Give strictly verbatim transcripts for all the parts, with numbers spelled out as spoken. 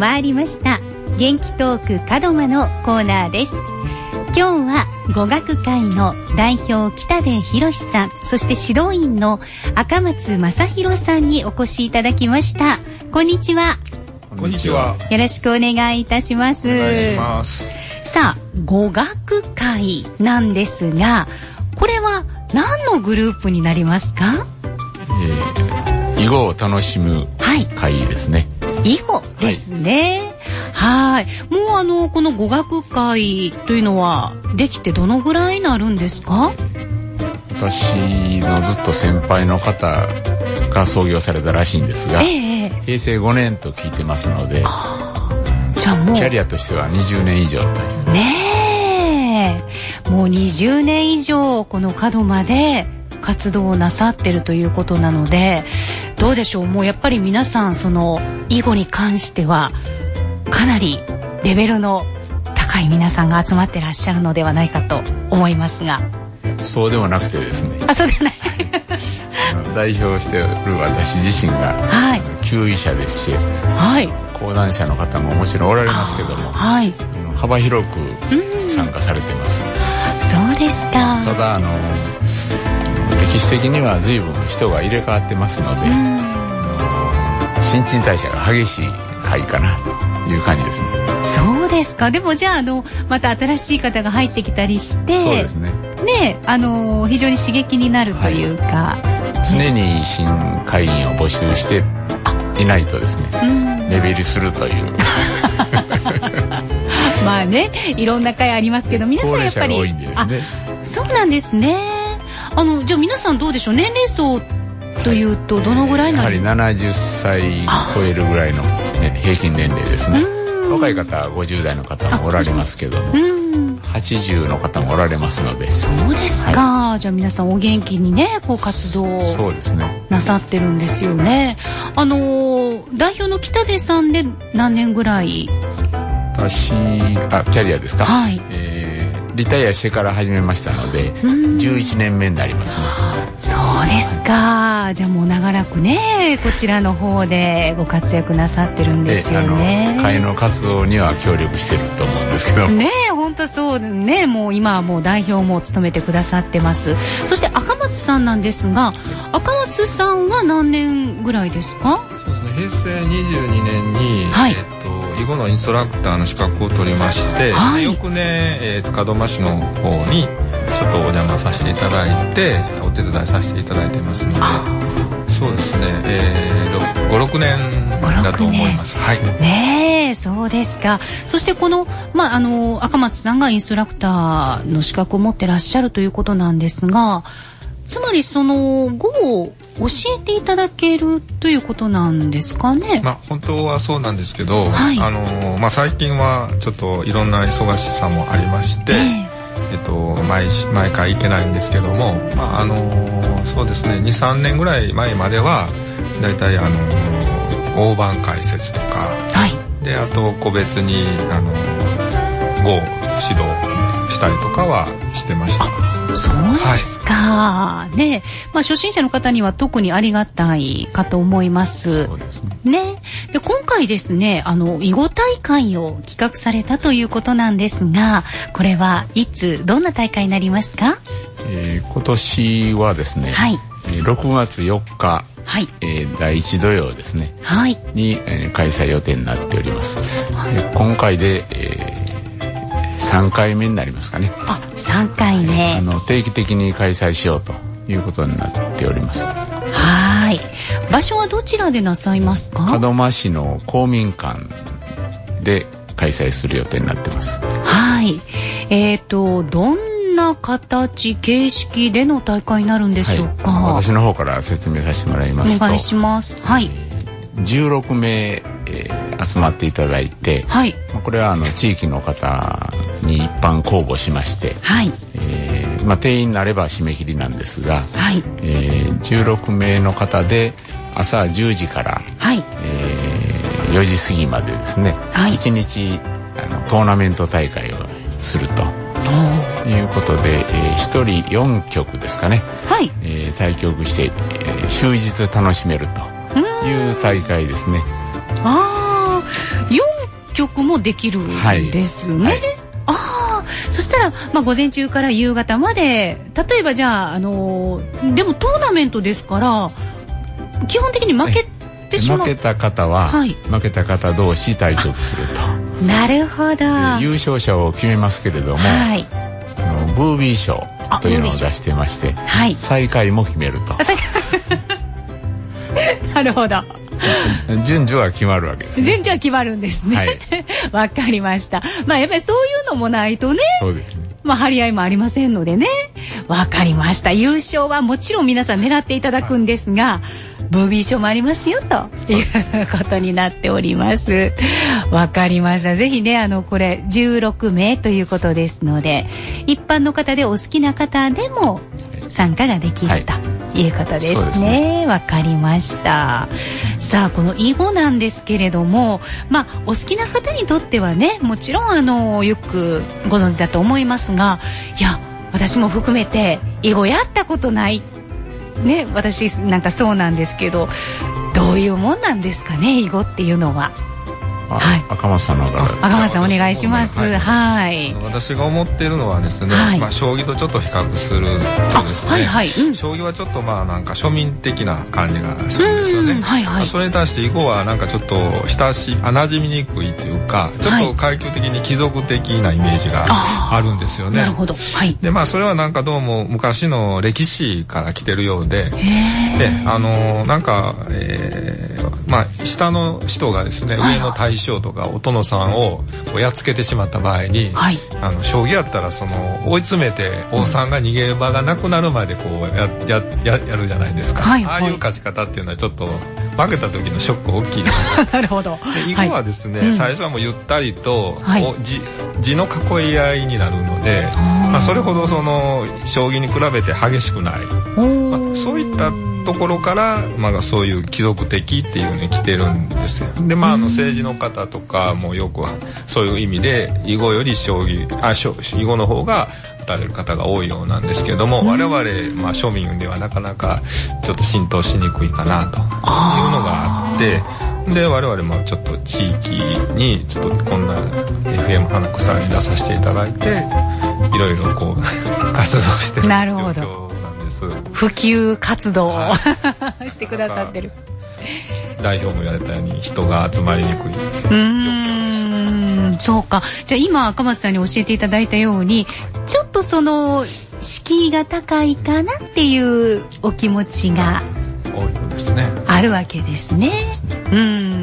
回りました。元気トーク門間のコーナーです。今日は語学会の代表北出博さん、そして指導員の赤松正弘さんにお越しいただきました。こんにちは。 こんにちは。 よろしくお願いいたします。 お願いします。 さあ、語学会なんですが、これは何のグループになりますか？ えー、囲碁を楽しむ会ですね。 はい、囲碁ですね。はい。もうあのこの語学会というのはできてどのぐらいになるんですか？ 私のずっと先輩の方が創業されたらしいんですが、えー、へいせいごねんと聞いてますので、 じゃあもうキャリアとしてはにじゅうねん以上というねえ、もうにじゅうねん以上この門間で活動をなさってるということなので、どうでしょう、もうやっぱり皆さんその囲碁に関してはかなりレベルの高い皆さんが集まってらっしゃるのではないかと思いますが。 そうではなくてですね、 あ、そうではない代表している私自身が、はい、級位者ですし、はい、講談社の方ももちろんおられますけども、はい、幅広く参加されてます。 そうですか。 ただあの歴史的には随分人が入れ替わってますので、新陳代謝が激しい会かなという感じですね。 そうですか。でもじゃあ、あのまた新しい方が入ってきたりして、 そうですね。 ね、あの非常に刺激になるというか、 はい、常に新会員を募集していないとですね、目減りするというまあね、いろんな会ありますけど、皆さんやっぱり、 高齢者が多いんでですね。 あ、そうなんですね。あのじゃあ皆さんどうでしょう、年齢層というとどのぐらいなの？ やはりななじゅっさい超えるぐらいの、ね、平均年齢ですね。若い方はごじゅう代の方もおられますけども、はちじゅうの方もおられますので。 そうですか、はい、じゃあ皆さんお元気にね、こう活動をそうですね、 なさってるんですよね。あのー、代表の北出さんで何年ぐらい？ 私、あ、キャリアですか？はい、えー、リタイアしてから始めましたのでじゅういちねんめになりますね。 そうですか。じゃあもう長らくね、こちらの方でご活躍なさってるんですよね。 会の活動には協力してると思うんですけどね、本当そうね。もう今はもう代表も務めてくださってます。そして赤松さんなんですが、赤松さんは何年ぐらいですか？ そうですね、へいせいにじゅうにねんに、はい、えーと囲碁のインストラクターの資格を取りまして、はい、翌年、えーと門真市の方にちょっとお邪魔させていただいてお手伝いさせていただいてますので、そうですね、えー、ごろくねんだと思います。はい、 ねえ、そうですか。そしてこの、まあ、あの赤松さんがインストラクターの資格を持ってらっしゃるということなんですが、つまりその碁を教えていただけるということなんですかね。 まあ、本当はそうなんですけど、はい、あのまあ、最近はちょっといろんな忙しさもありまして、えーえっと、毎, 毎回行けないんですけども、まああのそうですね、にさんねんぐらい前まではだいたいあの大盤解説とか、はい、であと個別にあの碁を指導したりとかはしてました。 そうですか、はい、ね、まあ、初心者の方には特にありがたいかと思います。 そうですね。 ね、で今回ですね、あの囲碁大会を企画されたということなんですが、これはいつどんな大会になりますか？ えー、今年はですね、はい、ろくがつよっか、はい、えー、だいいち土曜ですね、はい、に、えー、開催予定になっております。で今回で、えーさんかいめになりますかね。 あ、さんかいめ。 あの定期的に開催しようということになっております。 はい。場所はどちらでなさいますか？ 門真市の公民館で開催する予定になってます。 はい。えーと、どんな形、形式での大会になるんでしょうか？ はい、私の方から説明させてもらいますと、 お願いします。はい。 じゅうろくめい、えー、集まっていただいて、はい、これはあの地域の方に一般公募しまして、はい、えーまあ、定員になれば締め切りなんですが、はい、えー、じゅうろくめいの方で朝じゅうじから、はい、えー、よじ過ぎまでですね、はい、いちにちあのトーナメント大会をするということで、えー、ひとりよんきょくですかね、はい、えー、対局して、えー、終日楽しめるという大会ですね。 ああ、よん局もできるんですね。はいはい、ああ、そしたら、まあ、午前中から夕方まで、例えばじゃあ、あのー、でもトーナメントですから基本的に負けてしまう、 負けた方は、はい、負けた方同士対局すると。 なるほど。 優勝者を決めますけれども、はい、あのブービー賞というのを出してまして、はい、最下位も決めると。 なるほど。 順序は決まるわけです、ね。 順序は決まるんですね。わ、はい、かりました。まあやっぱりそういうのもないとね。 そうですね。 まあ張り合いもありませんのでね。わかりました。優勝はもちろん皆さん狙っていただくんですが、ブービー賞もありますよということになっております。わかりました。ぜひね、あのこれじゅうろくめいということですので、一般の方でお好きな方でも参加ができる、はい、ということですね。わかりました。さあこの囲碁なんですけれども、まあお好きな方にとってはね、もちろんあのよくご存知だと思いますが、いや私も含めて囲碁やったことないね、私なんかそうなんですけど、どういうもんなんですかね、囲碁っていうのは。 はい、赤松さんの方赤松さんお願いします。はい、はい、 私が思っているのはですね、はい、まあ将棋とちょっと比較するとですね、はいはい、うん、将棋はちょっとまあなんか庶民的な感じがするんですよね。はいはい、まあ、それに対して囲碁はなんかちょっと親し馴染みにくいというか、ちょっと階級的に貴族的なイメージがあるんですよね。 なるほど。はい。 でまあそれはなんかどうも昔の歴史から来てるようで、であのなんか、えー、まあ下の人がですね、上の大将とかお殿さんをやっつけてしまった場合に、はい、あの将棋やったらその追い詰めて王さんが逃げる場がなくなるまでこう や, や, や, やるじゃないですか。はいはい、ああいう勝ち方っていうのはちょっと負けた時のショック大きいじゃないですか。 なるほど。 で囲碁はですね、はい、最初はもうゆったりと、はい、地, 地の囲い合いになるので、まあ、それほどその将棋に比べて激しくない、まあ、そういったところから、まあ、そういう貴族的っていうのに来てるんですよ。でまああの政治の方とかもよくそういう意味で囲碁より将棋あ囲碁の方が打たれる方が多いようなんですけども、我々、まあ、庶民ではなかなかちょっと浸透しにくいかなというのがあって、で我々もちょっと地域にちょっとこんな エフエム 花草に出させていただいて、いろいろこう活動してる状況なんです。 普及活動をしてくださってる。 代表も言われたように人が集まりにくい状況です。 うーん、そうか。じゃあ今赤松さんに教えていただいたように、ちょっとその敷居が高いかなっていうお気持ちが多いのですね。 あるわけですね。うん。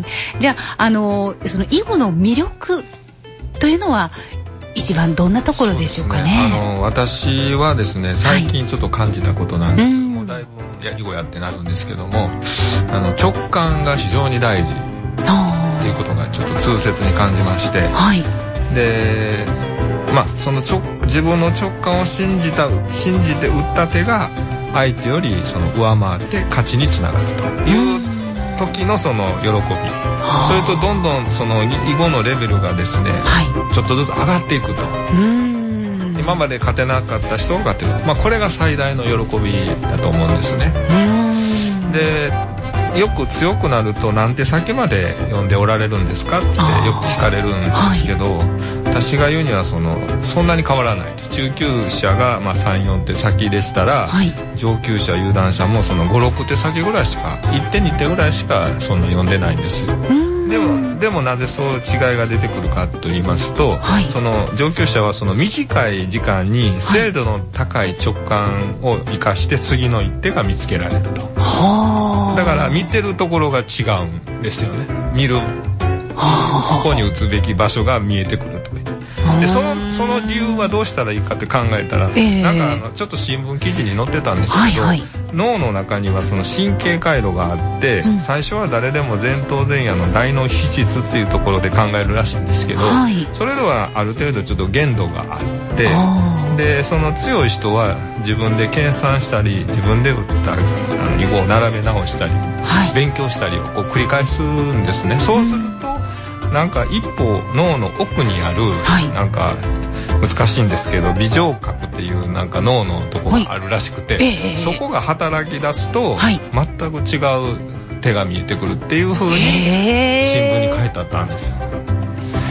じゃああのその囲碁の魅力というのは一番どんなところでしょうかね。 あの私はですね、最近ちょっと感じたことなんですけど、はい、もうだいぶ囲碁やってなるんですけども、あの直感が非常に大事っていうことがちょっと痛切に感じまして、はい、でまあその直自分の直感を信じた信じて打った手が相手よりその上回って勝ちにつながるという時のその喜び、それとどんどんその囲碁のレベルがですね、はい、ちょっとずつ上がっていくと。今まで勝てなかった人が勝てる、まあ、これが最大の喜びだと思うんですね。でよく強くなるとなんて先まで読んでおられるんですかってよく聞かれるんですけど、はい、私が言うにはそのそんなに変わらないと。中級者がまあさん、よん手先でしたら、はい、上級者有段者もそのご、ろく手先ぐらいしかいち手に手ぐらいしかそんな読んでないんですよ。でも、でもなぜそう違いが出てくるかと言いますと、はい、その上級者はその短い時間に精度の高い直感を生かして次の一手が見つけられると。はだから見てるところが違うんですよね。見るここに打つべき場所が見えてくるという。でそのその理由はどうしたらいいかって考えたら、えー、なんかあのちょっと新聞記事に載ってたんですけど、はいはい、脳の中にはその神経回路があって、うん、最初は誰でも前頭前野の大脳皮質っていうところで考えるらしいんですけど、はい、それではある程度ちょっと限度があってでその強い人は自分で計算したり自分で打った囲碁を並べ直したり、はい、勉強したりをこう繰り返すんですね。そうすると、うん、なんか一歩脳の奥にある、はい、なんか難しいんですけど微情覚っていうなんか脳のとこがあるらしくて、はいえー、そこが働き出すと、はい、全く違う手が見えてくるっていう風に新聞に書いてあったんですよ。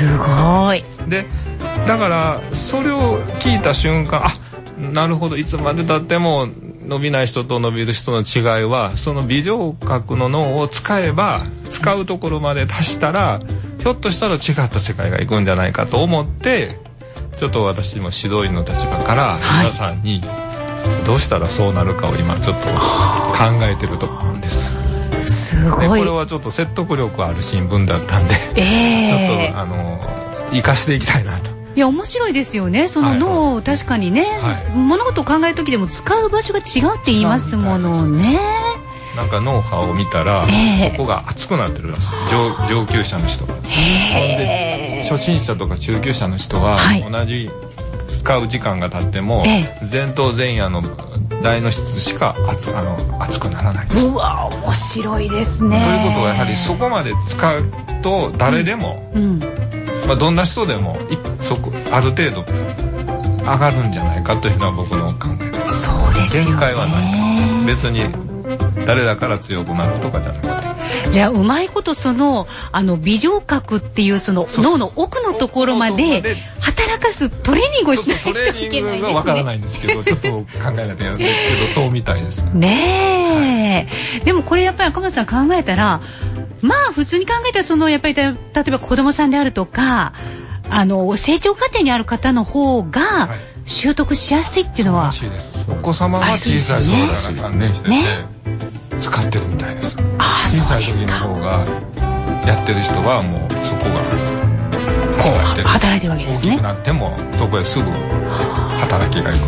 すごい。 でだからそれを聞いた瞬間、あ、なるほど、いつまでたっても伸びない人と伸びる人の違いはその微上核の脳を使えば使うところまで達したらひょっとしたら違った世界がいくんじゃないかと思って、ちょっと私も指導員の立場から皆さんにどうしたらそうなるかを今ちょっと考えてるところです。 すごい。 これはちょっと説得力ある新聞だったんで、 えー、 ちょっとあの生かしていきたいなと。 いや面白いですよね。その脳を、はい、確かにね、はい、物事を考える時でも使う場所が違うって言いますものね。 なんか脳波を見たら、えー、そこが熱くなってるらしい。 上, 上級者の人が、えー、初心者とか中級者の人は、はい、同じ使う時間が経っても、えー、前頭前野の大脳室しか熱あの熱くならないです。 うわ面白いですね。 ということはやはりそこまで使うと誰でも、うんうん、まあ、どんな人でもそこある程度上がるんじゃないかというのは僕の考えです。 そうですよね。 限界はないと思います。別に誰だから強くなるとかじゃなくて、 じゃあうまいことそのあの微上核っていうその脳の奥のところまで働かすトレーニングをしないといけないですね。 トレーニングがわからないんですけどちょっと考えないとやるんですけどそうみたいですね。 ねえ、はい、でもこれやっぱり赤松さん考えたら、まあ普通に考えたらそのやっぱり例えば子供さんであるとかあの成長過程にある方の方が、はい、習得しやすいっていうのは、 そうらしいです。お子様は小さい頃から関連してて、ね、使ってるみたいです。 あ、 小さい時の方がやってる人はもうそこが働いてる働いてるわけですね。 大きくなってもそこへすぐ働きがいく。で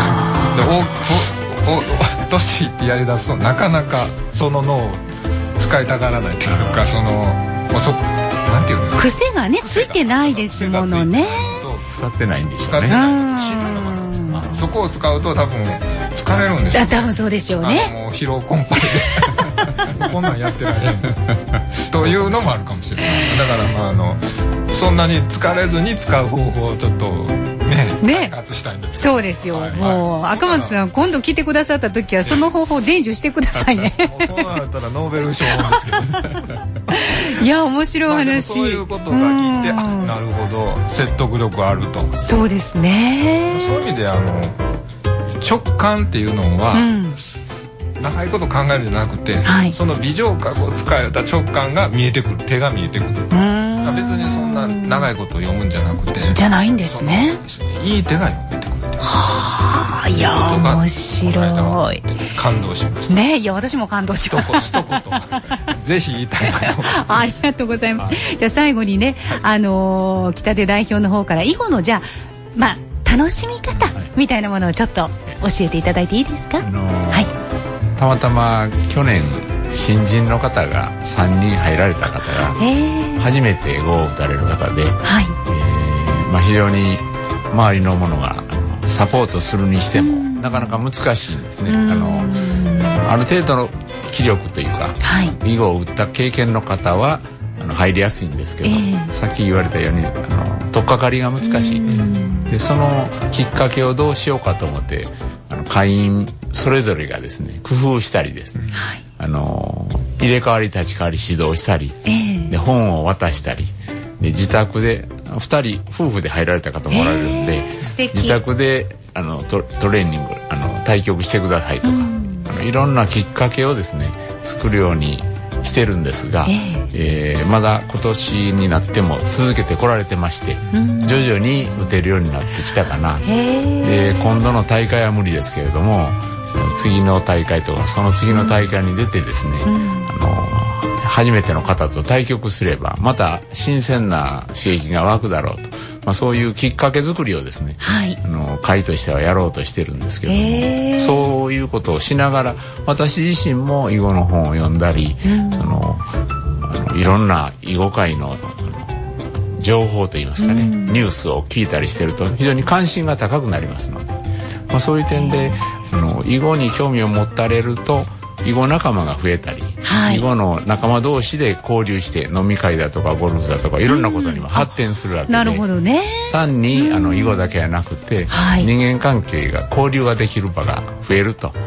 おおお年いってやりだすとなかなかその脳を使いたがらないというか、そのもうそなんていうんですか、 癖がねついてないですものね。 使ってないんでしょうね。 そこを使うと多分疲れるんですよ、ね、 多分そうでしょうね。 もう疲労困憊でこんなんやってられへんというのもあるかもしれない。だからまああのそんなに疲れずに使う方法をちょっとね開発したいんです。 そうですよ、はいはい、もう赤松さん今度来てくださった時はその方法を伝授してくださいねもうそうなったらノーベル賞なんですけどいや面白い話、まあ、 そういうことが聞いて、あ、なるほど説得力あると。 そうですね。 そういう意味であの直感っていうのは、うん、長いこと考えるんじゃなくて、はい、その微上核を使えた直感が見えてくる、手が見えてくる。別にそんな長いことを読むんじゃなくてじゃないんですね。 いい手が読めてくる。 はあ、いや面白い。 感動しましたね。いや私も感動しました。 一言ぜひ言いたいなありがとうございます。じゃあ最後にね、はい、あのー、北出代表の方から囲碁のじゃあまあ楽しみ方みたいなものをちょっと教えていただいていいですか。あのーはい、 たまたま去年新人の方がさんにん入られた方が初めて碁を打たれる方で、はい、えーまあ、非常に周りのものがサポートするにしてもなかなか難しいんですね。あのある程度の気力というか、はい、囲碁を打った経験の方はあの入りやすいんですけど、えー、さっき言われたようにあの取っかかりが難しい。でそのきっかけをどうしようかと思ってあの会員それぞれがですね工夫したりですね、はい、あの入れ替わり立ち替わり指導したり、えー、で本を渡したりで自宅でふたり夫婦で入られた方もおられるんで、えー、自宅であの ト, トレーニングあの対局してくださいとか、うん、あのいろんなきっかけをですね作るようにしてるんですが、えーえー、まだ今年になっても続けてこられてまして、うん、徐々に打てるようになってきたかな、えー、で今度の大会は無理ですけれども次の大会とかその次の大会に出てですね、うん、あの初めての方と対局すればまた新鮮な刺激が湧くだろうと、まあ、そういうきっかけ作りをですね、はい、あの会としてはやろうとしてるんですけども、えー、そういうことをしながら私自身も囲碁の本を読んだり、うん、そのあのいろんな囲碁界の情報といいますかね、うん、ニュースを聞いたりしてると非常に関心が高くなりますので、まあ、そういう点であの囲碁に興味を持たれると囲碁仲間が増えたり、はい、囲碁の仲間同士で交流して飲み会だとかゴルフだとかいろんなことにも発展するわけで、 なるほどね、 単にあの囲碁だけじゃなくて、はい、人間関係が交流ができる場が増えると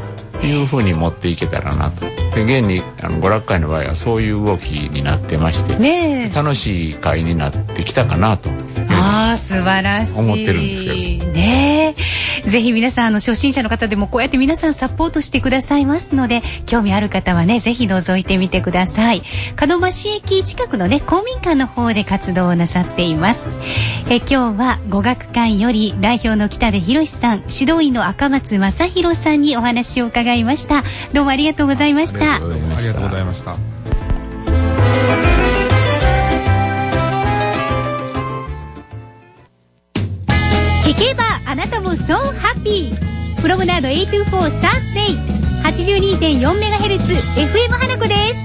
いうふうに持っていけたらなと。で現にあの娯楽会の場合はそういう動きになってまして、ね、楽しい会になってきたかなと。 ああ、素晴らしい。 思ってるんですけどね。ぜひ皆さんあの初心者の方でもこうやって皆さんサポートしてくださいますので、興味ある方はねぜひ覗いてみてください。門真駅近くのね公民館の方で活動をなさっています。え今日は語学会より代表の北出博さん、指導員の赤松正弘さんにお話を伺いました。どうもありがとうございました。 ありがとうございました。 聞けばあなたも So happy プロムナード エイトにじゅうよん サースデイ はちじゅうにてんよんメガヘルツ エフエム 花子です。